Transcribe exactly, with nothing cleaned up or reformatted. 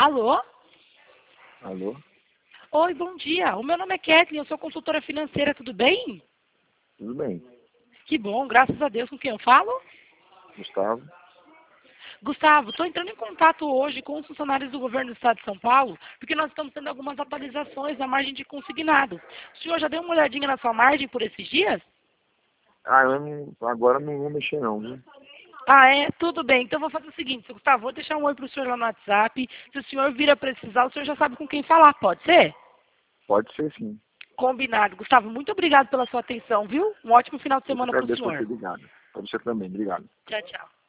Alô? Alô? Oi, bom dia. O meu nome é Kathleen, eu sou consultora financeira, tudo bem? Tudo bem. Que bom, graças a Deus. Com quem eu falo? Gustavo? Gustavo, estou entrando em contato hoje com os funcionários do governo do estado de São Paulo, porque nós estamos tendo algumas atualizações na margem de consignado. O senhor já deu uma olhadinha na sua margem por esses dias? Ah, eu não, agora não vou mexer não, viu? Ah, é? Tudo bem. Então vou fazer o seguinte, seu Gustavo, vou deixar um oi para o senhor lá no WhatsApp. Se o senhor vir a precisar, o senhor já sabe com quem falar, pode ser? Pode ser sim. Combinado. Gustavo, muito obrigado pela sua atenção, viu? Um ótimo final de Eu que semana para o agradeço por ter senhor. ligado. Para você também, obrigado. Tchau, tchau.